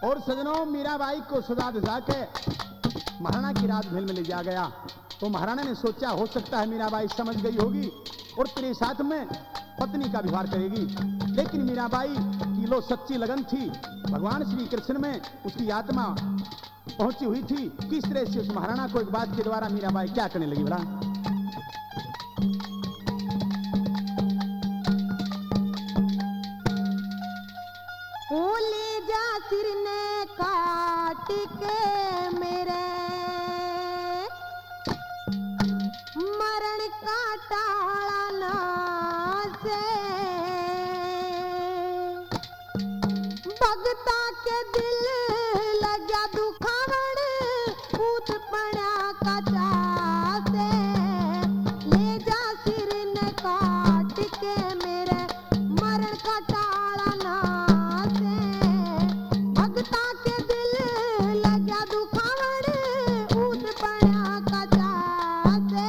और सजनों, मीराबाई को सजा दिजा के महाराणा की राजमहल में ले जा गया। तो महाराणा ने सोचा हो सकता है मीराबाई समझ गई होगी और तेरे साथ में पत्नी का व्यवहार करेगी। लेकिन मीराबाई की लो सच्ची लगन थी, भगवान श्री कृष्ण में उसकी आत्मा पहुंची हुई थी। किस तरह से उस महाराणा को एक बात के द्वारा मीराबाई क्या करने लगी बड़ा। ले जा सिर ने काट के मेरे मरण का टाला से भगता के दिल लगा दुखावण पूत पड़ा कचा से। ले जा सिर ने काट के मेरे मरण का टाला से भगता के दिल लगा दुखावण पूत पड़ा कचा से।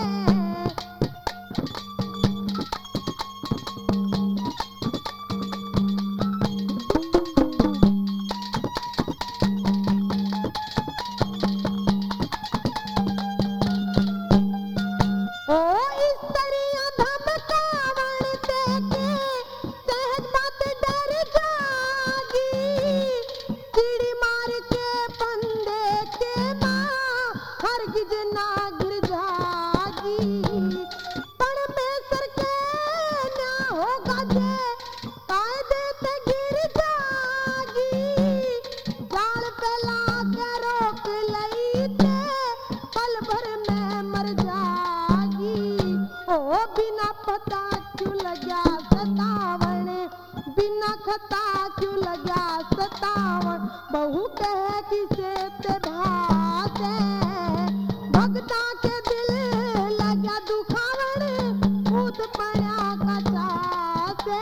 ओ इस तरिया धमकावण देखे सहज बात डर जागी। चिड़ी मार के पंदे के माँ हरगिज ना गिर जागी। परमेश्वर के ना होगा जे कायदे ते गिर जागी। जाल फैला के रोक लई ते पल भर में मर जागी। ओ बिना पता क्यों लगा सतावण, बिना खता क्यों लगा सतावण। बहू कह किसे ते भासे भगता के दिल लगा दुखावण पूत पड़ा कचा से।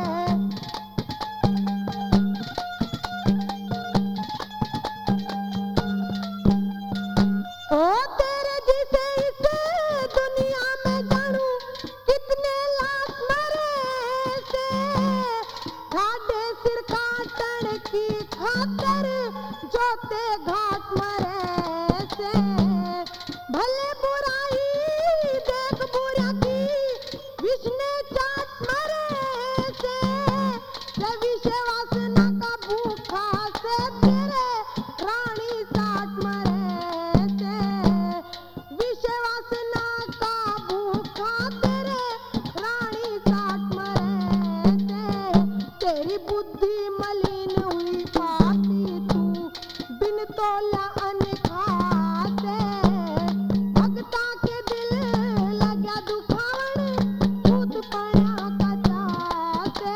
ओ तेरे जिसे इस दुनिया में जानू कितने लाख मरे से। ठाडे सिर काटण की खातर जोते घाट मरे से। भले बुराई देख बुरा की विष्णु चाट मरे से। विषय वासना का भूखा से तेरे रानी साट मरे से। विषय वासना का भूखा तेरे रानी साट मरे से। तेरी बुद्धि मलिन हुई पापी तू बिन तोला अनखाते। भगता के दिल लगा दुखावण पूत पड़ा कचा से।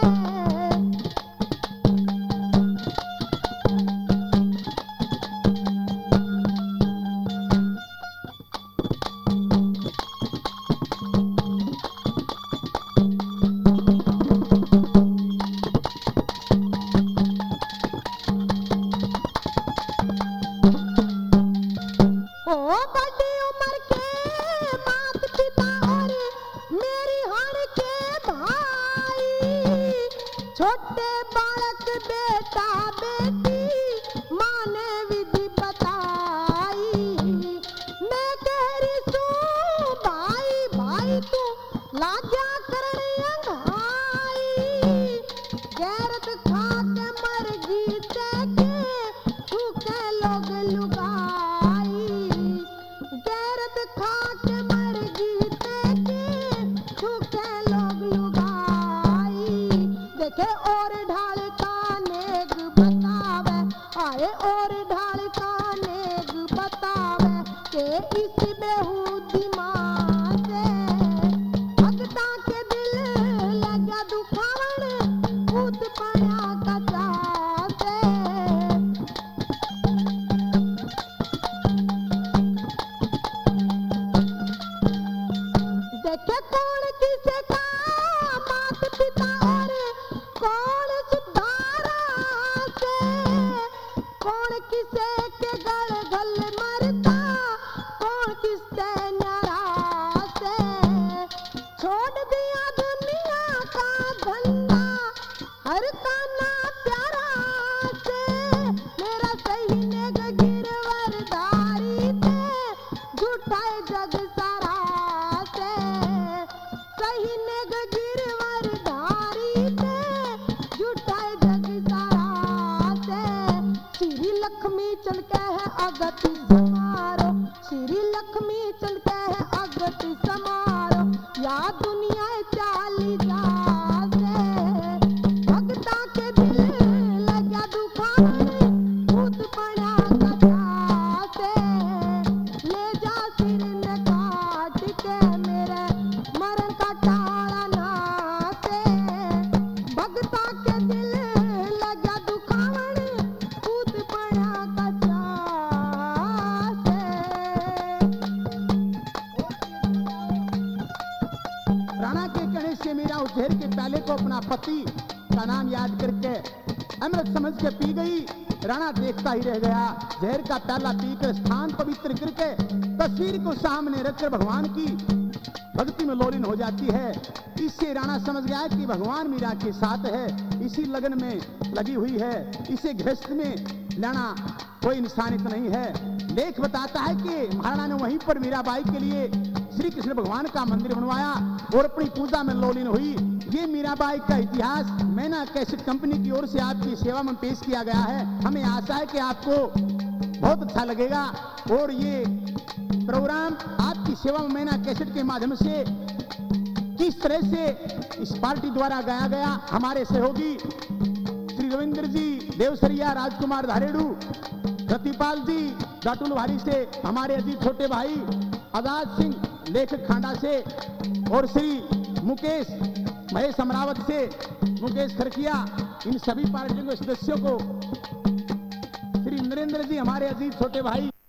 ओ बड़ी उम्र के मात पिता और मेरी हार के भाई। छोटे बालक बेटा बेटी माँ ने विधि बताई। मैं कह रही सू भाई भाई तू लाजा करने अंगाई। गैरत खा के मर गीते के तू के लोग लुगाई। गैरत खा के मर गीते के तू के लोग लुगाई। देखे और ढाल का नेग बतावे आए और ढाल का नेग बतावे के इस बेहूदी माँ से। भगता के दिल लगा दुखावण पूत पड़ा कचा से। देखे कौन किसे का मात पिता और कौन सुधारा से। कौन किसे के गल गल मरता कौन किससे न्यारा से। छोड़ दिया दुनिया का धंधा हर का ना लक्ष्मी चल के है अगति समारो, श्री लक्ष्मी चल के है अगति समारो, या दुनिया चाली जावे, भगता के दिल लगा दुखाने, भूत पड़ा कथा से, ले जा सिर ने काट के मेरे मरण का टाला नाते, भगता के दिल लगा दुखाने, भूत पड़ा कथा से। राणा के कहने से मीरा उस जहर के प्याले को अपना पति का नाम याद करके अमृत समझ के पी गई। राणा देखता ही रह गया। जहर का प्याला पीकर स्थान पवित्र करके तस्वीर को सामने रखकर भगवान की भक्ति में लोलीन हो जाती है। इससे राणा समझ गया कि भगवान मीरा के साथ है, इसी लगन में लगी हुई है, इसे गृहस्थ में लाना कोई इंसानियत नहीं है। लेख बताता है कि महाराणा ने वहीं पर मीराबाई के लिए श्री कृष्ण भगवान का मंदिर बनवाया और अपनी पूजा में लोलीन हुई। ये मीराबाई का इतिहास मैना कैसेट कंपनी की ओर से आपकी सेवा में पेश किया गया है। हमें आशा है कि आपको बहुत अच्छा लगेगा और ये प्रोग्राम आपकी सेवा में मैना कैसेट के माध्यम से किस तरह से इस पार्टी द्वारा गाया गया। हमारे सहयोगी श्री रविंद्र जी देवसरिया, राजकुमार धारेड़ू, रतिपाल जी जाटुल भारी से, हमारे अजीत छोटे भाई आजाद सिंह लेखक खांडा से और श्री मुकेश महेश अमरावत से, मुकेश खरकिया, इन सभी पार्टियों के सदस्यों को, श्री नरेंद्र जी हमारे अजीत छोटे भाई।